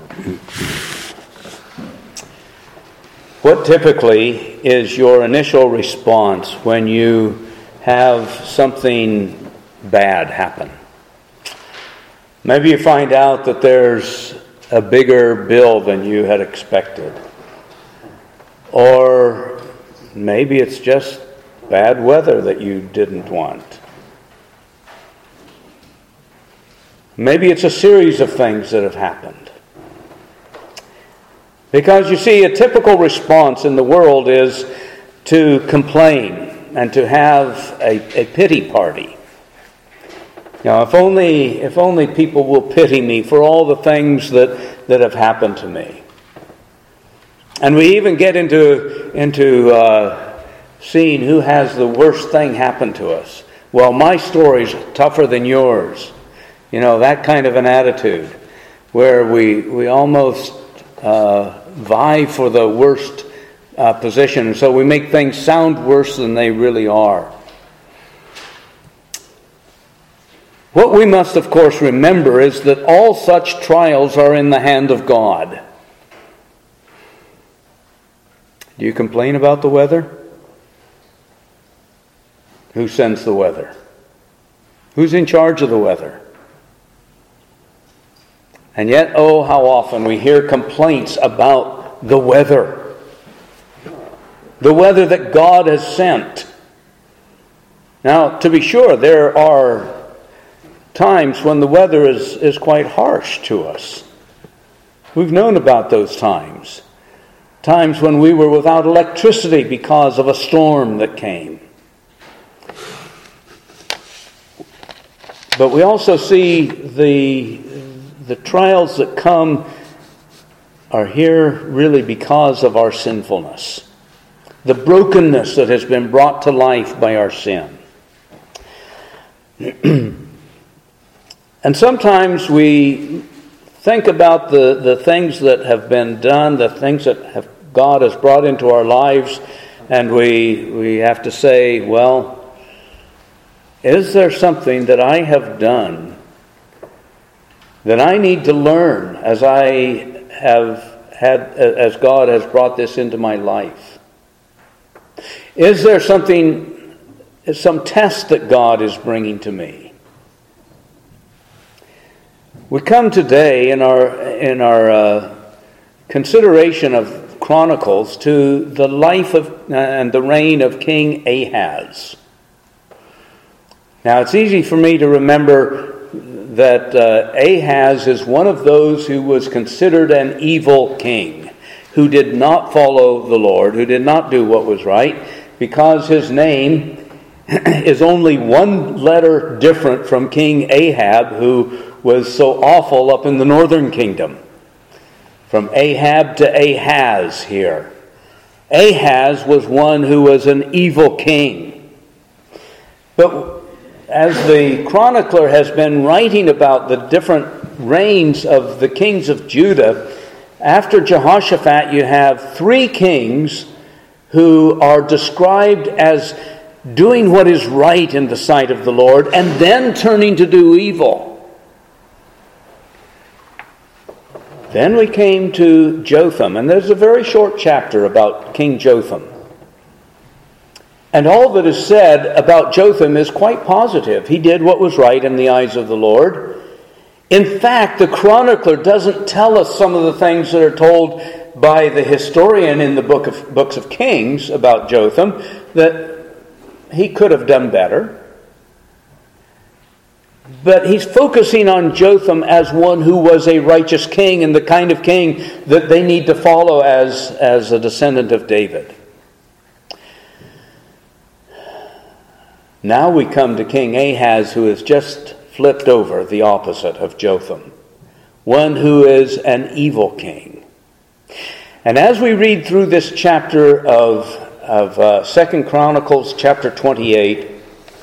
What typically is your initial response when you have something bad happen? Maybe you find out that there's a bigger bill than you had expected. Or maybe it's just bad weather that you didn't want. Maybe it's a series of things that have happened. Because you see, a typical response in the world is to complain and to have a pity party. Now, if only people will pity me for all the things that have happened to me. And we even get into seeing who has the worst thing happen to us. Well, my story's tougher than yours. That kind of an attitude where we almost vie for the worst position. And so we make things sound worse than they really are. What we must, of course, remember is that all such trials are in the hand of God. Do you complain about the weather? Who sends the weather? Who's in charge of the weather? And yet, oh, how often we hear complaints about the weather. The weather that God has sent. Now, to be sure, there are times when the weather is quite harsh to us. We've known about those times. Times when we were without electricity because of a storm that came. But we also see the trials that come are here really because of our sinfulness. The brokenness that has been brought to life by our sin. And sometimes we think about the things that have been done, the things that God has brought into our lives, and we have to say, well, is there something that I have done that I need to learn as God has brought this into my life? Is there some test that God is bringing to me? We come today in our consideration of Chronicles to the life of and the reign of King Ahaz. Now, it's easy for me to remember that Ahaz is one of those who was considered an evil king, who did not follow the Lord, who did not do what was right, because his name is only one letter different from King Ahab, who was so awful up in the northern kingdom. From Ahab to Ahaz here. Ahaz was one who was an evil king. But as the chronicler has been writing about the different reigns of the kings of Judah, after Jehoshaphat you have 3 kings who are described as doing what is right in the sight of the Lord and then turning to do evil. Then we came to Jotham, and there's a very short chapter about King Jotham. And all that is said about Jotham is quite positive. He did what was right in the eyes of the Lord. In fact, the chronicler doesn't tell us some of the things that are told by the historian in the books of Kings about Jotham, that he could have done better. But he's focusing on Jotham as one who was a righteous king and the kind of king that they need to follow as a descendant of David. Now we come to King Ahaz, who has just flipped over the opposite of Jotham. One who is an evil king. And as we read through this chapter of 2 Chronicles chapter 28,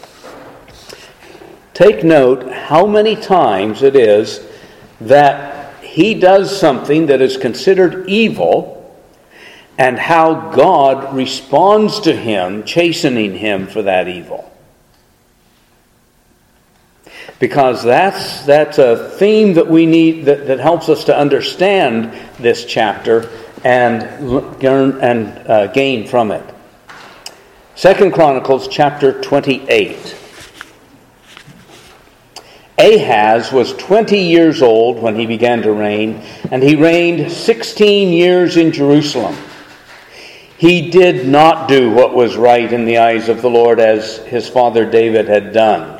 take note how many times it is that he does something that is considered evil and how God responds to him, chastening him for that evil. because that's a theme that we need, that helps us to understand this chapter and learn and gain from it. 2 Chronicles chapter 28. Ahaz was 20 years old when he began to reign, and he reigned 16 years in Jerusalem. He did not do what was right in the eyes of the Lord as his father David had done.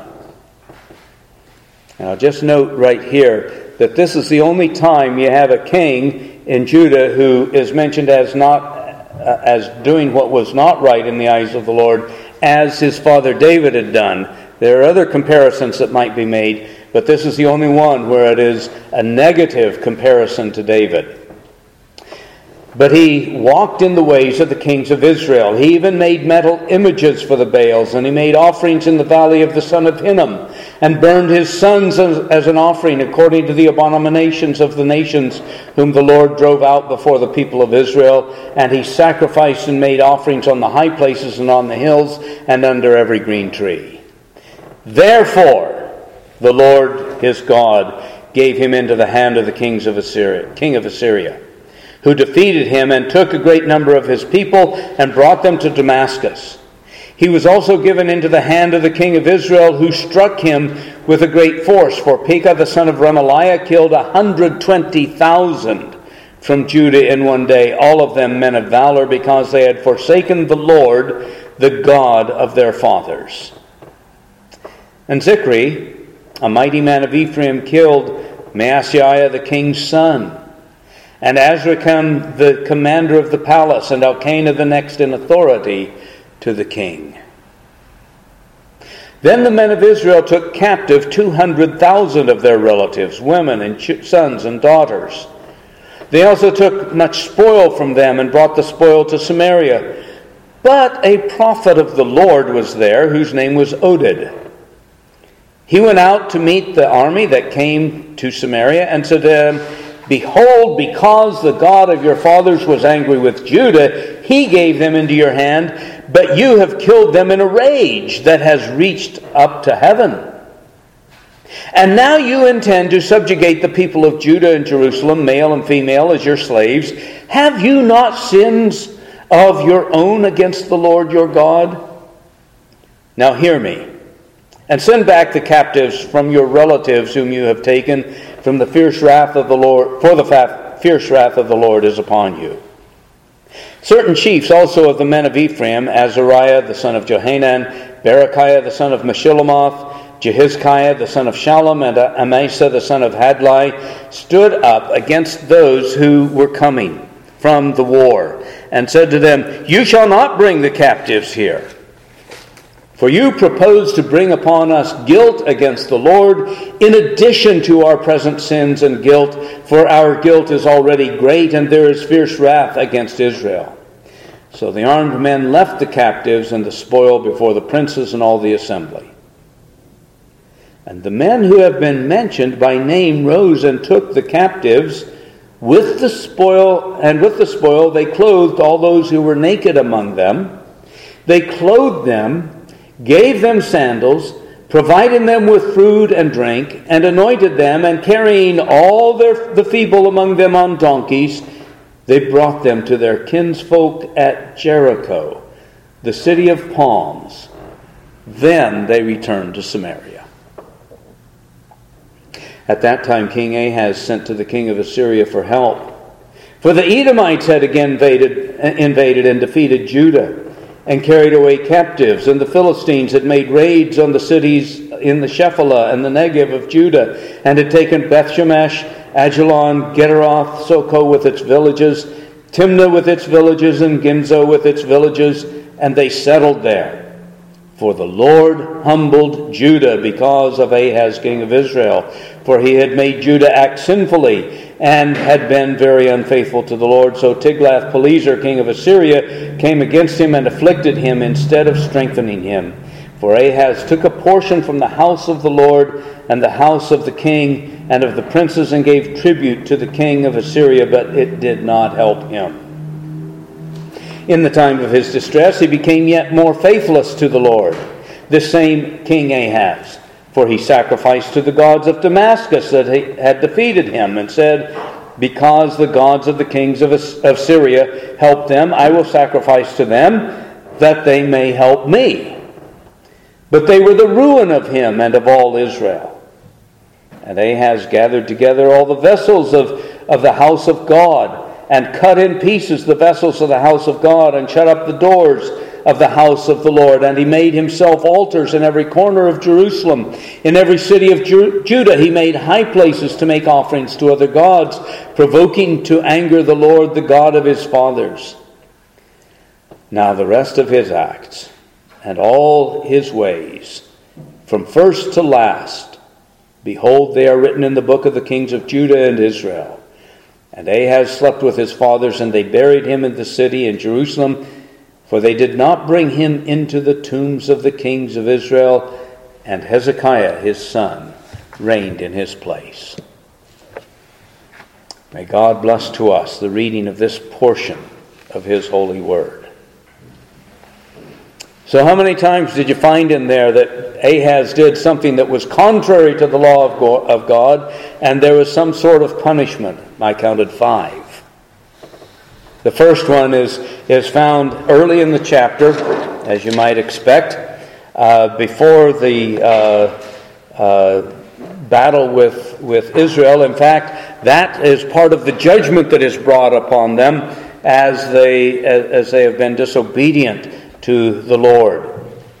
Now just note right here that this is the only time you have a king in Judah who is mentioned as doing what was not right in the eyes of the Lord as his father David had done. There are other comparisons that might be made, but this is the only one where it is a negative comparison to David. But he walked in the ways of the kings of Israel. He even made metal images for the Baals, and he made offerings in the valley of the son of Hinnom, and burned his sons as an offering according to the abominations of the nations whom the Lord drove out before the people of Israel. And he sacrificed and made offerings on the high places and on the hills and under every green tree. Therefore, the Lord his God gave him into the hand of the king of Assyria, who defeated him and took a great number of his people and brought them to Damascus. He was also given into the hand of the king of Israel, who struck him with a great force. For Pekah the son of Remaliah killed 120,000 from Judah in one day, all of them men of valor, because they had forsaken the Lord, the God of their fathers. And Zikri, a mighty man of Ephraim, killed Maaseiah the king's son, and Azrikam the commander of the palace, and Elkanah the next in authority to the king. Then the men of Israel took captive 200,000 of their relatives, women and sons and daughters. They also took much spoil from them and brought the spoil to Samaria. But a prophet of the Lord was there, whose name was Oded. He went out to meet the army that came to Samaria and said to them, "Behold, because the God of your fathers was angry with Judah, he gave them into your hand, but you have killed them in a rage that has reached up to heaven. And now you intend to subjugate the people of Judah and Jerusalem, male and female, as your slaves. Have you not sins of your own against the Lord your God? Now hear me, and send back the captives from your relatives whom you have taken, from the fierce wrath of the Lord, for the fierce wrath of the Lord is upon you." Certain chiefs also of the men of Ephraim, Azariah the son of Johanan, Berechiah the son of Meshillemoth, Jehizkiah the son of Shallum, and Amasa the son of Hadlai, stood up against those who were coming from the war, and said to them, "You shall not bring the captives here. For you propose to bring upon us guilt against the Lord, in addition to our present sins and guilt, for our guilt is already great, and there is fierce wrath against Israel." So the armed men left the captives and the spoil before the princes and all the assembly. And the men who have been mentioned by name rose and took the captives with the spoil, and with the spoil they clothed all those who were naked among them. They clothed them, gave them sandals, provided them with food and drink, and anointed them, and carrying all the feeble among them on donkeys, they brought them to their kinsfolk at Jericho, the city of palms. Then they returned to Samaria. At that time King Ahaz sent to the king of Assyria for help, for the Edomites had again invaded and defeated Judah, and carried away captives, and the Philistines had made raids on the cities in the Shephelah and the Negev of Judah, and had taken Bethshemesh, Ajalon, Gederoth, Soko with its villages, Timnah with its villages, and Gimzo with its villages, and they settled there. For the Lord humbled Judah because of Ahaz king of Israel, for he had made Judah act sinfully, and had been very unfaithful to the Lord. So Tiglath-Pileser, king of Assyria, came against him and afflicted him instead of strengthening him. For Ahaz took a portion from the house of the Lord and the house of the king and of the princes, and gave tribute to the king of Assyria, but it did not help him. In the time of his distress, he became yet more faithless to the Lord, this same King Ahaz. For he sacrificed to the gods of Damascus that had defeated him, and said, Because the gods of the kings of Syria helped them, I will sacrifice to them, that they may help me. But they were the ruin of him and of all Israel. And Ahaz gathered together all the vessels of the house of God, and cut in pieces the vessels of the house of God, and shut up the doors of the house of the Lord. And he made himself altars in every corner of Jerusalem. In every city of Judah he made high places to make offerings to other gods, provoking to anger the Lord, the God of his fathers. Now the rest of his acts, and all his ways, from first to last, behold, they are written in the book of the kings of Judah and Israel. And Ahaz slept with his fathers, and they buried him in the city in Jerusalem, for they did not bring him into the tombs of the kings of Israel, and Hezekiah his son reigned in his place. May God bless to us the reading of this portion of his holy word. So how many times did you find in there that Ahaz did something that was contrary to the law of God, and there was some sort of punishment? I counted 5. The first one is found early in the chapter, as you might expect, before the battle with Israel. In fact, that is part of the judgment that is brought upon them as they have been disobedient to the Lord.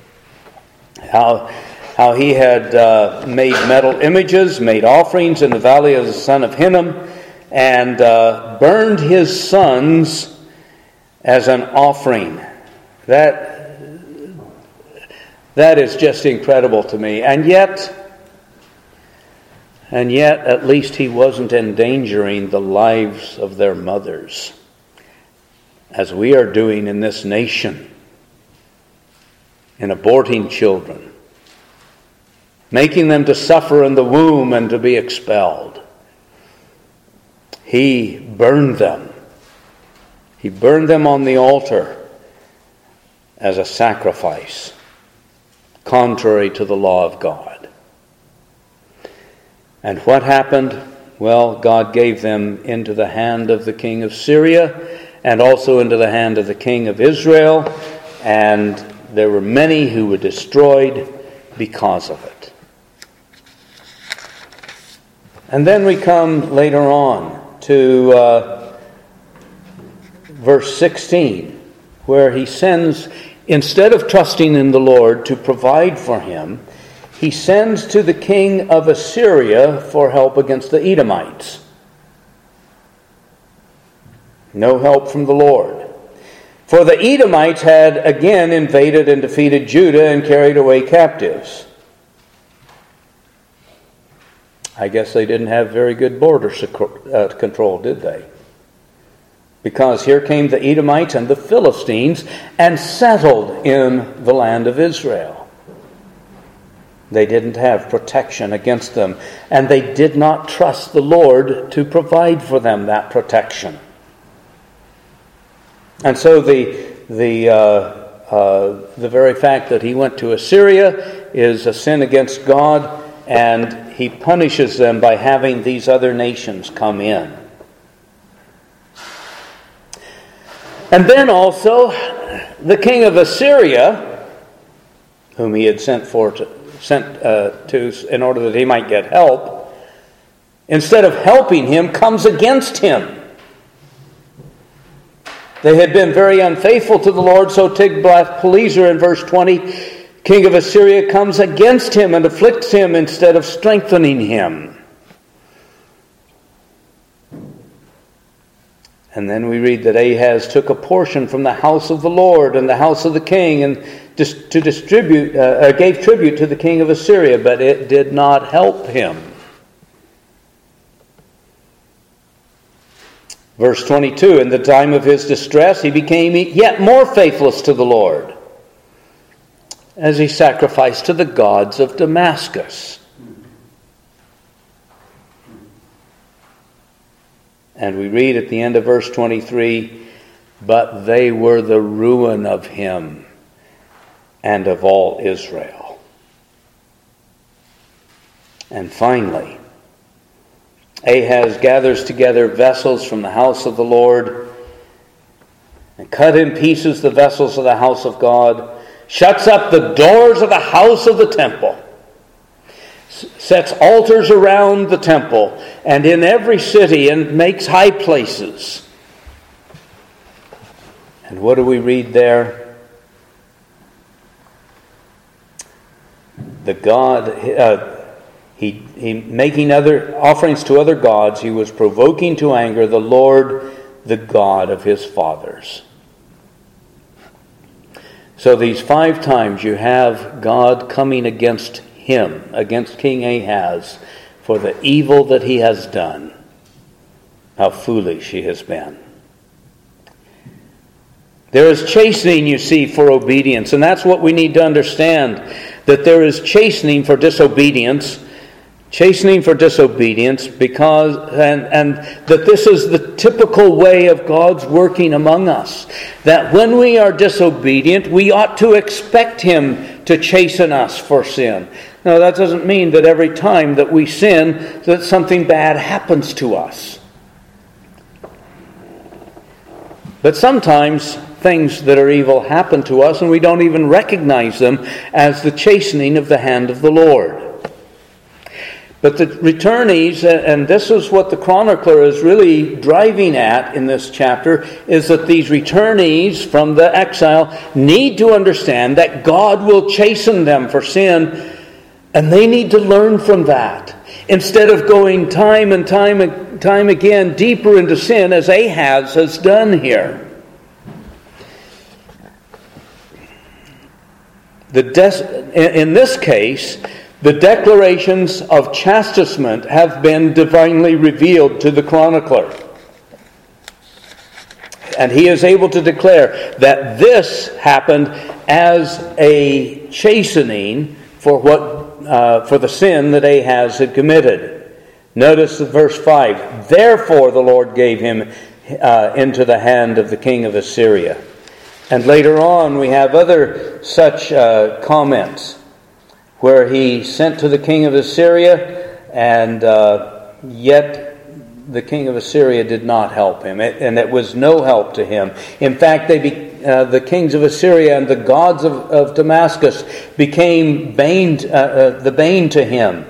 How he had made metal images, made offerings in the valley of the son of Hinnom, and burned his sons as an offering. That is just incredible to me. And yet, at least he wasn't endangering the lives of their mothers, as we are doing in this nation, in aborting children, making them to suffer in the womb and to be expelled. He burned them. He burned them on the altar as a sacrifice, contrary to the law of God. And what happened? Well, God gave them into the hand of the king of Syria, and also into the hand of the king of Israel, and there were many who were destroyed because of it. And then we come later on to verse 16, where he sends, instead of trusting in the Lord to provide for him, he sends to the king of Assyria for help against the Edomites. No help from the Lord. For the Edomites had again invaded and defeated Judah and carried away captives. I guess they didn't have very good border control, did they? Because here came the Edomites and the Philistines and settled in the land of Israel. They didn't have protection against them, and they did not trust the Lord to provide for them that protection. And so the very fact that he went to Assyria is a sin against God, and he punishes them by having these other nations come in. And then also the king of Assyria, whom he had sent to in order that he might get help, instead of helping him, comes against him. They had been very unfaithful to the Lord, so Tiglath-Pileser in verse 20, king of Assyria, comes against him and afflicts him instead of strengthening him. And then we read that Ahaz took a portion from the house of the Lord and the house of the king, and gave tribute to the king of Assyria, but it did not help him. Verse 22, in the time of his distress, he became yet more faithless to the Lord, as he sacrificed to the gods of Damascus. And we read at the end of verse 23, but they were the ruin of him and of all Israel. And finally, Ahaz gathers together vessels from the house of the Lord and cut in pieces the vessels of the house of God, shuts up the doors of the house of the temple, sets altars around the temple and in every city, and makes high places. And what do we read there? He making other offerings to other gods, he was provoking to anger the Lord, the God of his fathers. So these 5 times you have God coming against him, against King Ahaz, for the evil that he has done. How foolish he has been. There is chastening, you see, for obedience. And that's what we need to understand, that there is chastening for disobedience. Chastening for disobedience, because and that this is the typical way of God's working among us. That when we are disobedient, we ought to expect him to chasten us for sin. Now, that doesn't mean that every time that we sin, that something bad happens to us. But sometimes things that are evil happen to us, and we don't even recognize them as the chastening of the hand of the Lord. But the returnees, and this is what the chronicler is really driving at in this chapter, is that these returnees from the exile need to understand that God will chasten them for sin, and they need to learn from that. Instead of going time and time again deeper into sin, as Ahaz has done here. In this case, the declarations of chastisement have been divinely revealed to the chronicler. And he is able to declare that this happened as a chastening for the sin that Ahaz had committed. Notice verse 5. Therefore the Lord gave him into the hand of the king of Assyria. And later on we have other such comments, where he sent to the king of Assyria, and yet the king of Assyria did not help him, and it was no help to him. In fact, the kings of Assyria and the gods of Damascus became the bane to him.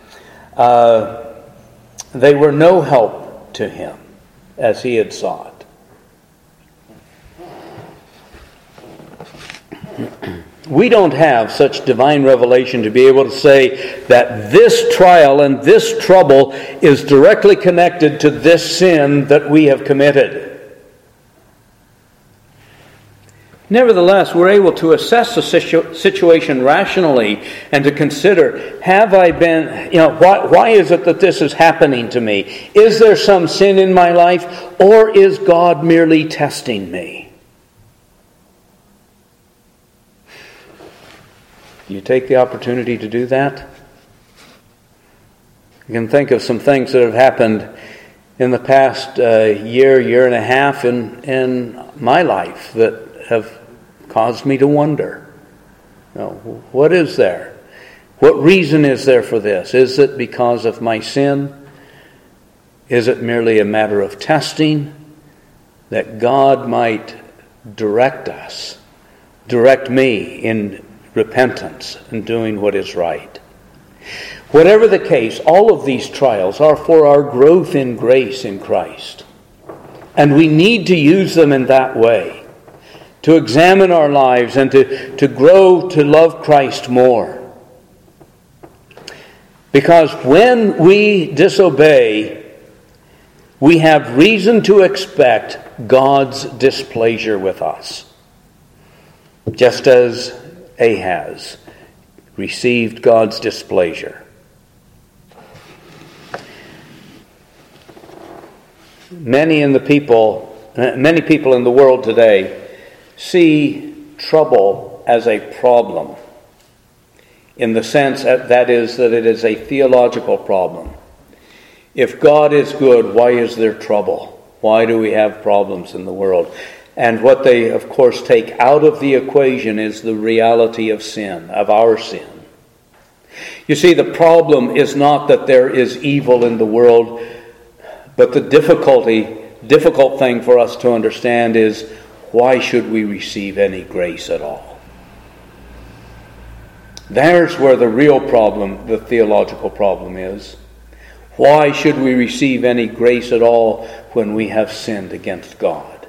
They were no help to him as he had sought. We don't have such divine revelation to be able to say that this trial and this trouble is directly connected to this sin that we have committed. Nevertheless, we're able to assess the situation rationally and to consider, have I been, why is it that this is happening to me? Is there some sin in my life, or is God merely testing me? You take the opportunity to do that? You can think of some things that have happened in the past year and a half in my life that have caused me to wonder. What is there? What reason is there for this? Is it because of my sin? Is it merely a matter of testing that God might direct me in repentance and doing what is right? Whatever the case, all of these trials are for our growth in grace in Christ. And we need to use them in that way, to examine our lives and to grow to love Christ more. Because when we disobey, we have reason to expect God's displeasure with us. Just as Ahaz received God's displeasure. Many people in the world today see trouble as a problem, in the sense that it is a theological problem. If God is good, why is there trouble? Why do we have problems in the world? And what they, of course, take out of the equation is the reality of sin, of our sin. You see, the problem is not that there is evil in the world, but the difficult thing for us to understand is, why should we receive any grace at all? There's where the real problem, the theological problem is. Why should we receive any grace at all when we have sinned against God?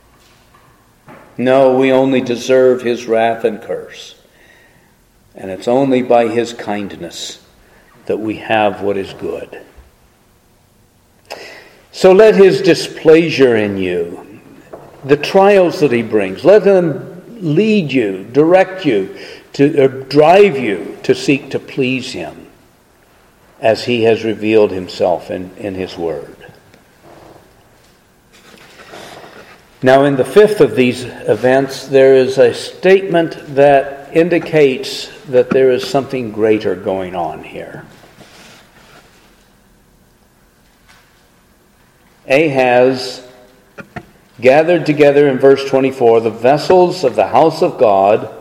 No, we only deserve His wrath and curse. And it's only by His kindness that we have what is good. So let His displeasure in you, the trials that He brings, let them lead you, direct you, to drive you to seek to please Him as He has revealed Himself in His Word. Now, in the fifth of these events, there is a statement that indicates that there is something greater going on here. Ahaz gathered together, in verse 24, the vessels of the house of God,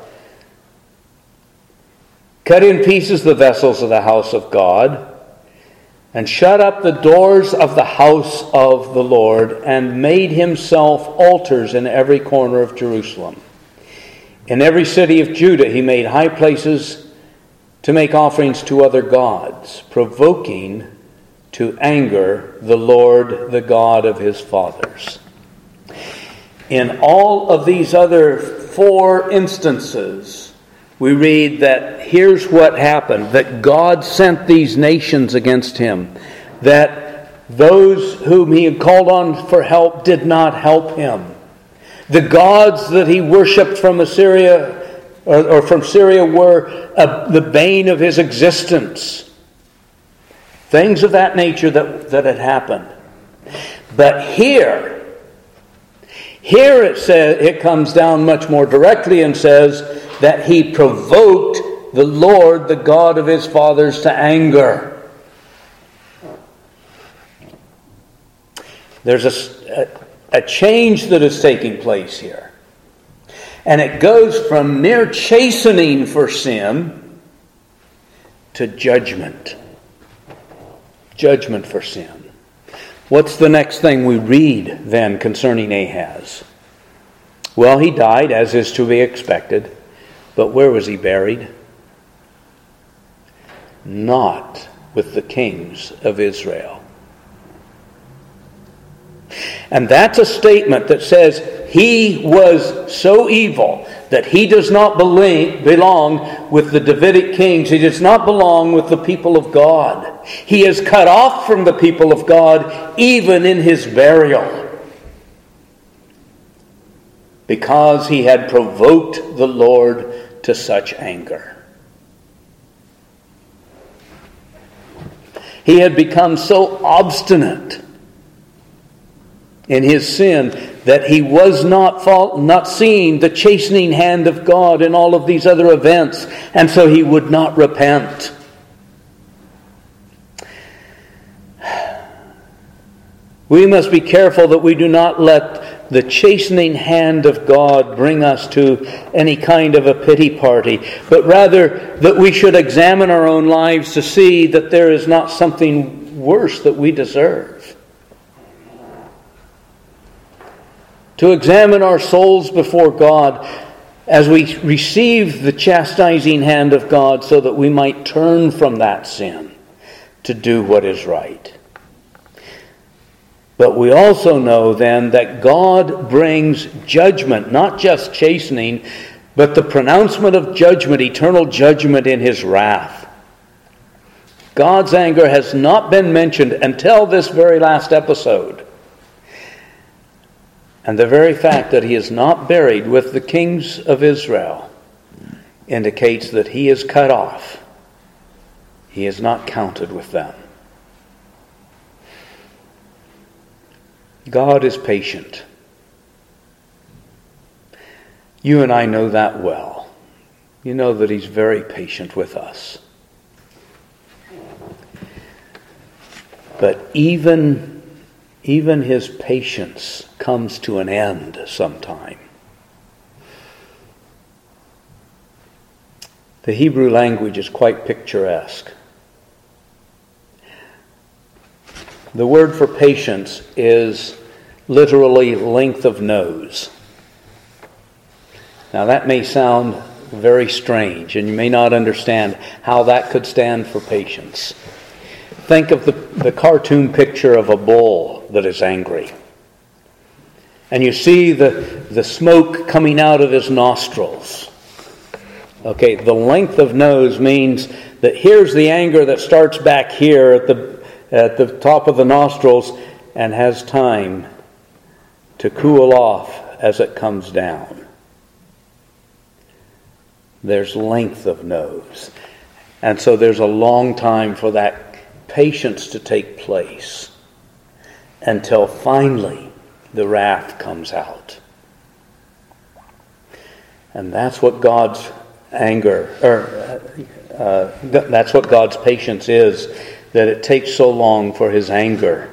cut in pieces the vessels of the house of God, and shut up the doors of the house of the Lord, and made himself altars in every corner of Jerusalem. In every city of Judah he made high places to make offerings to other gods, provoking to anger the Lord, the God of his fathers. In all of these other four instances, we read that here's what happened, that God sent these nations against him, that those whom he had called on for help did not help him. The gods that he worshipped from Assyria or from Syria were the bane of his existence. Things of that nature that had happened. But here it says, it comes down much more directly and says that he provoked the Lord, the God of his fathers, to anger. There's a change that is taking place here. And it goes from mere chastening for sin to judgment. Judgment for sin. What's the next thing we read then concerning Ahaz? Well, he died, as is to be expected. But where was he buried? Not with the kings of Israel. And that's a statement that says he was so evil that he does not belong with the Davidic kings. He does not belong with the people of God. He is cut off from the people of God even in his burial, because he had provoked the Lord to such anger. He had become so obstinate in his sin that he was not seeing the chastening hand of God in all of these other events, and so he would not repent. We must be careful that we do not let the chastening hand of God bring us to any kind of a pity party, but rather that we should examine our own lives to see that there is not something worse that we deserve. To examine our souls before God as we receive the chastising hand of God, so that we might turn from that sin to do what is right. But we also know then that God brings judgment, not just chastening, but the pronouncement of judgment, eternal judgment in his wrath. God's anger has not been mentioned until this very last episode. And the very fact that he is not buried with the kings of Israel indicates that he is cut off. He is not counted with them. God is patient. You and I know that well. You know that he's very patient with us. But even his patience comes to an end sometime. The Hebrew language is quite picturesque. The word for patience is literally length of nose. Now that may sound very strange, and you may not understand how that could stand for patience. Think of the cartoon picture of a bull that is angry. And you see the smoke coming out of his nostrils. Okay, the length of nose means that here's the anger that starts back here at the top of the nostrils and has time to cool off as it comes down. There's length of nose. And so there's a long time for that patience to take place until finally the wrath comes out. And that's what God's that's what God's patience is, that it takes so long for His anger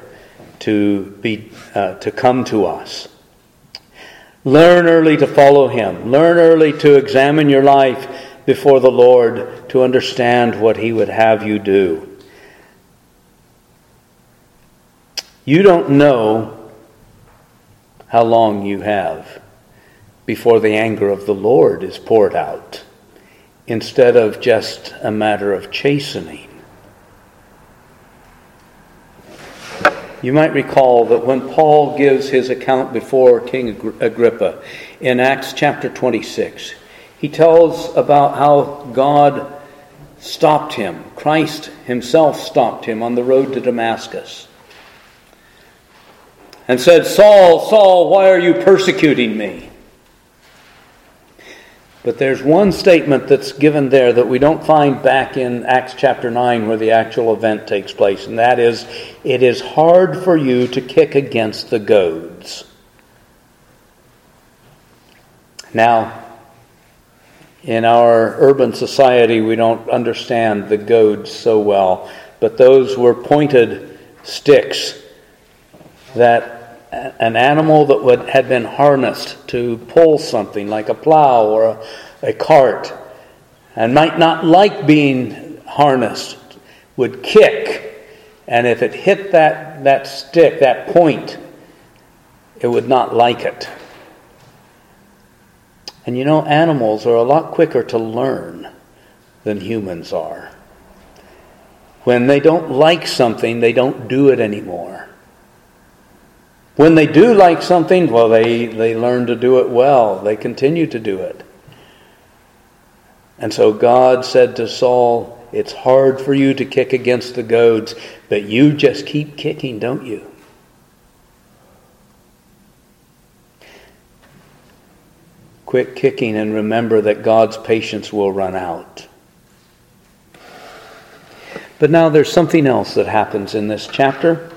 to come to us. Learn early to follow Him. Learn early to examine your life before the Lord to understand what He would have you do. You don't know how long you have before the anger of the Lord is poured out, instead of just a matter of chastening. You might recall that when Paul gives his account before King Agrippa in Acts chapter 26, he tells about how God stopped him. Christ Himself stopped him on the road to Damascus and said, "Saul, Saul, why are you persecuting me?" But there's one statement that's given there that we don't find back in Acts chapter 9 where the actual event takes place, and that is, "It is hard for you to kick against the goads." Now, in our urban society, we don't understand the goads so well, but those were pointed sticks that an animal that had been harnessed to pull something like a plow or a cart and might not like being harnessed would kick, and if it hit that stick, that point, it would not like it. And you know, animals are a lot quicker to learn than humans are. When they don't like something, they don't do it anymore. When they do like something, well, they learn to do it well. They continue to do it. And so God said to Saul, "It's hard for you to kick against the goads, but you just keep kicking, don't you?" Quit kicking and remember that God's patience will run out. But now there's something else that happens in this chapter.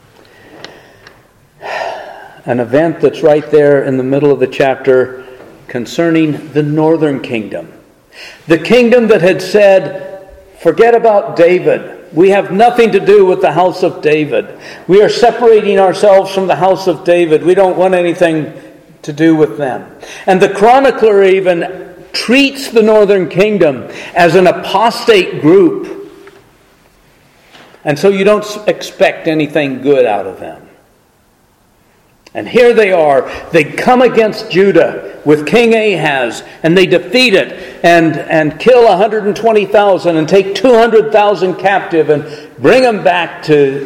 An event that's right there in the middle of the chapter concerning the northern kingdom. The kingdom that had said, "Forget about David. We have nothing to do with the house of David. We are separating ourselves from the house of David. We don't want anything to do with them." And the chronicler even treats the northern kingdom as an apostate group. And so you don't expect anything good out of them. And here they are. They come against Judah with King Ahaz, and they defeat it and kill 120,000 and take 200,000 captive and bring them back to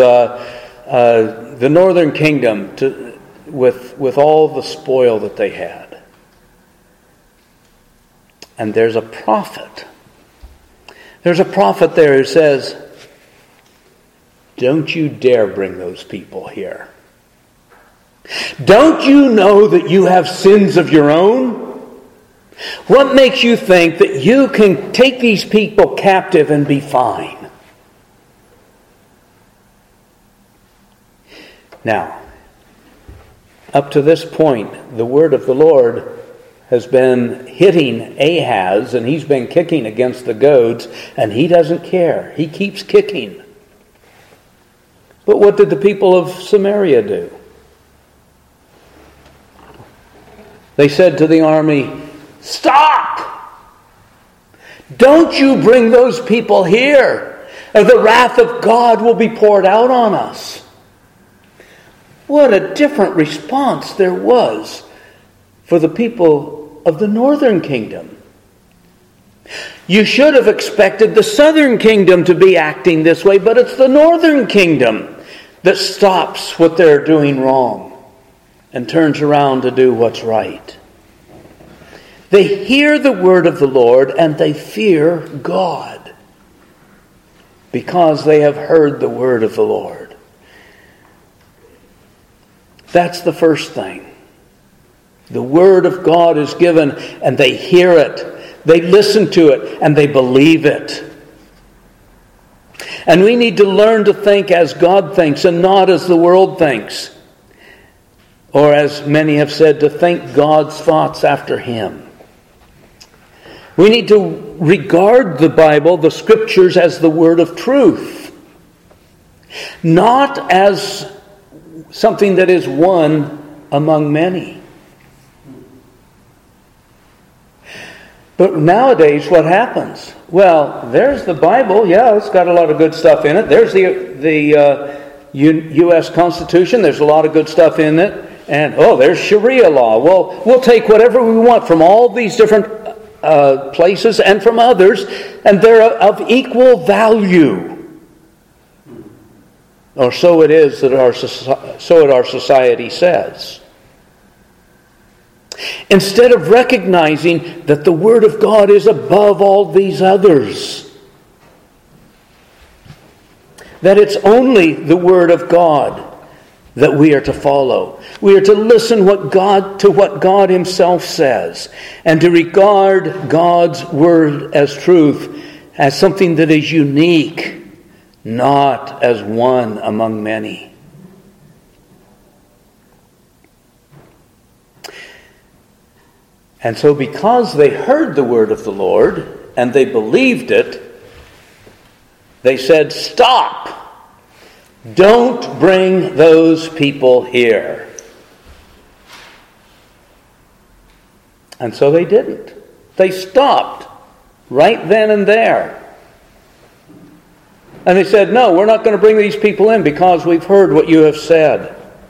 the northern kingdom with all the spoil that they had. And there's a prophet. There's a prophet there who says, "Don't you dare bring those people here. Don't you know that you have sins of your own? What makes you think that you can take these people captive and be fine?" Now, up to this point, the word of the Lord has been hitting Ahaz, and he's been kicking against the goads, and he doesn't care. He keeps kicking. But what did the people of Samaria do? They said to the army, "Stop! Don't you bring those people here, or the wrath of God will be poured out on us. What a different response there was for the people of the northern kingdom. You should have expected the southern kingdom to be acting this way, but it's the northern kingdom that stops what they're doing wrong and turns around to do what's right. They hear the word of the Lord and they fear God because they have heard the word of the Lord. That's the first thing. The word of God is given and they hear it. They listen to it and they believe it. And we need to learn to think as God thinks and not as the world thinks. Or as many have said, to think God's thoughts after Him. We need to regard the Bible, the Scriptures, as the word of truth. Not as something that is one among many. But nowadays, what happens? Well, there's the Bible. Yeah, it's got a lot of good stuff in it. There's the U.S. Constitution. There's a lot of good stuff in it. And, there's Sharia law. Well, we'll take whatever we want from all these different places and from others, and they're of equal value. Or so it is that our society says. Instead of recognizing that the Word of God is above all these others. That it's only the Word of God that we are to follow. We are to listen to what God Himself says, and to regard God's Word as truth, as something that is unique, not as one among many. And so because they heard the word of the Lord and they believed it, they said, "Stop! Don't bring those people here." And so they didn't. They stopped right then and there. And they said, "No, we're not going to bring these people in because we've heard what you have said."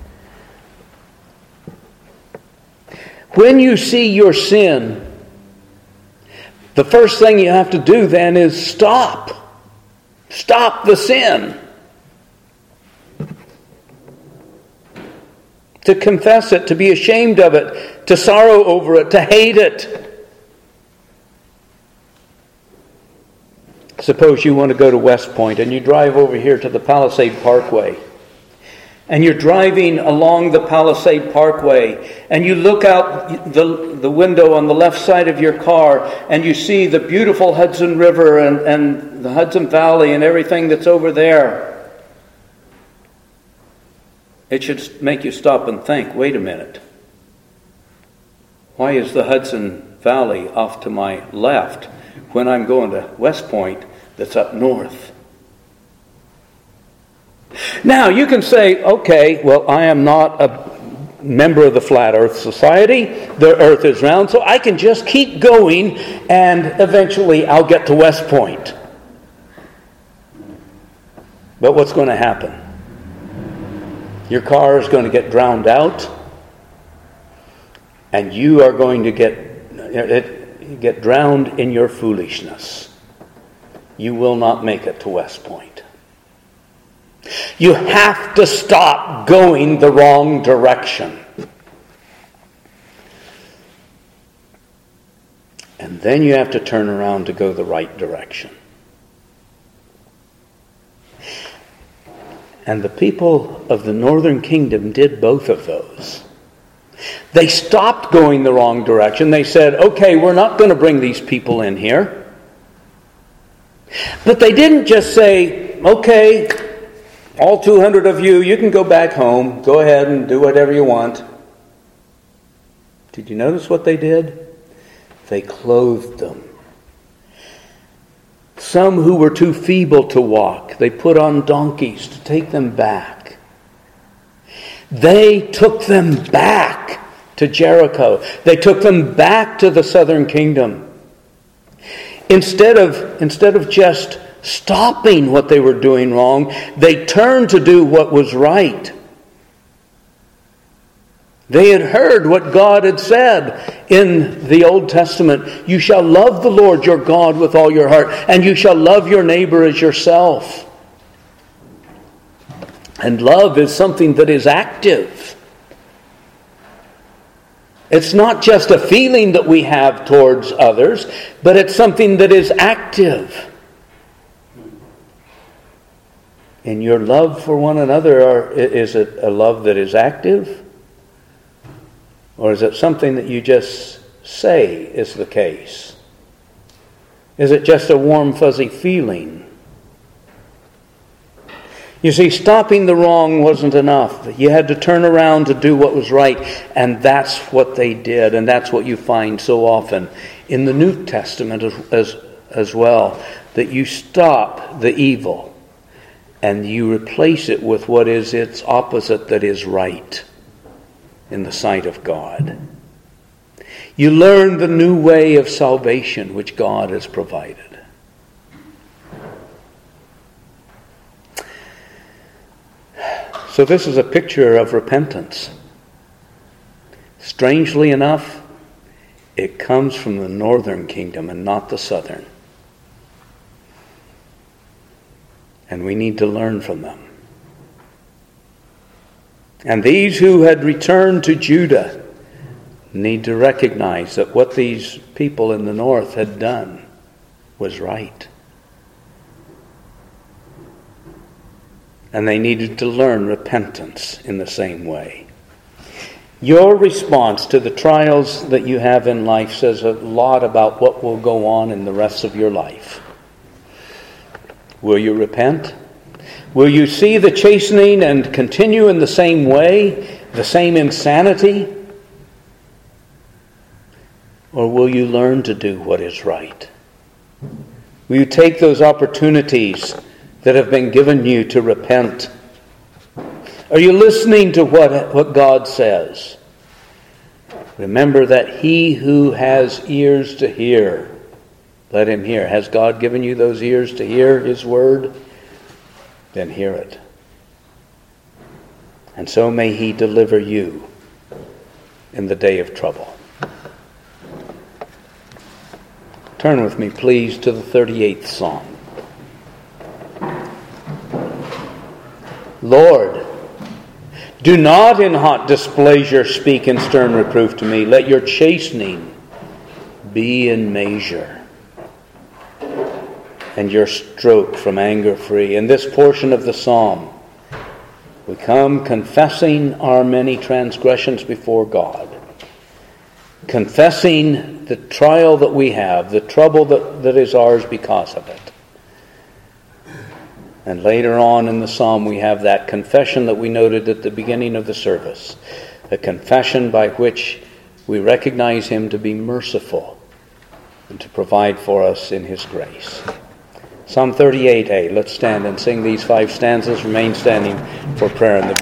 When you see your sin, the first thing you have to do then is stop. Stop the sin. To confess it, to be ashamed of it, to sorrow over it, to hate it. Suppose you want to go to West Point and you drive over here to the Palisade Parkway. And you're driving along the Palisade Parkway, and you look out the window on the left side of your car, and you see the beautiful Hudson River and the Hudson Valley and everything that's over there. It should make you stop and think, wait a minute. Why is the Hudson Valley off to my left when I'm going to West Point that's up north? Now, you can say, okay, well, I am not a member of the Flat Earth Society. The earth is round, so I can just keep going and eventually I'll get to West Point. But what's going to happen? Your car is going to get drowned out, and you are going to get drowned in your foolishness. You will not make it to West Point. You have to stop going the wrong direction. And then you have to turn around to go the right direction. And the people of the northern kingdom did both of those. They stopped going the wrong direction. They said, okay, we're not going to bring these people in here. But they didn't just say, okay, all 200 of you, you can go back home. Go ahead and do whatever you want. Did you notice what they did? They clothed them. Some who were too feeble to walk, they put on donkeys to take them back. They took them back to Jericho. They took them back to the southern kingdom. Instead of just stopping what they were doing wrong, they turned to do what was right. They had heard what God had said in the Old Testament. You shall love the Lord your God with all your heart, and you shall love your neighbor as yourself. And love is something that is active. It's not just a feeling that we have towards others, but it's something that is active. In your love for one another, is it a love that is active? Or is it something that you just say is the case? Is it just a warm, fuzzy feeling? You see, stopping the wrong wasn't enough. You had to turn around to do what was right, and that's what they did, and that's what you find so often in the New Testament as well, that you stop the evil and you replace it with what is its opposite, that is right in the sight of God. You learn the new way of salvation which God has provided. So this is a picture of repentance. Strangely enough, it comes from the northern kingdom and not the southern. And we need to learn from them. And these who had returned to Judah need to recognize that what these people in the north had done was right. And they needed to learn repentance in the same way. Your response to the trials that you have in life says a lot about what will go on in the rest of your life. Will you repent? Will you see the chastening and continue in the same way, the same insanity? Or will you learn to do what is right? Will you take those opportunities that have been given you to repent? Are you listening to what God says? Remember that he who has ears to hear, let him hear. Has God given you those ears to hear his word? Then hear it. And so may he deliver you in the day of trouble. Turn with me, please, to the 38th Psalm. Lord, do not in hot displeasure speak in stern reproof to me. Let your chastening be in measure, and your stroke from anger free. In this portion of the psalm, we come confessing our many transgressions before God, confessing the trial that we have, the trouble that is ours because of it. And later on in the psalm, we have that confession that we noted at the beginning of the service, a confession by which we recognize him to be merciful and to provide for us in his grace. Psalm 38a. Let's stand and sing these 5 stanzas. Remain standing for prayer in the